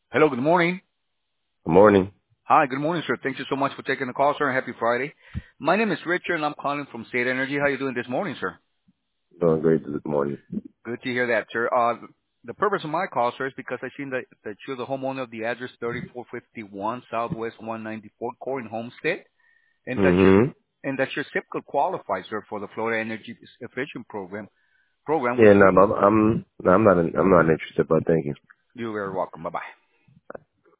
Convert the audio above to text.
Hello, good morning. Good morning. Hi, good morning, sir. Thank you so much for taking the call, sir, and happy Friday. My name is Richard, and I'm calling from State Energy. How you doing this morning, sir? Doing great this morning. Good to hear that, sir. The purpose of my call, sir, is because I seen that you're the homeowner of the address 3451 Southwest 194 Core in Homestead, and Mm-hmm. that's your zip code qualifies, sir, for the Florida Energy Efficient Program, which Yeah, we no, but I'm not interested, but thank you. you're very welcome. Bye bye.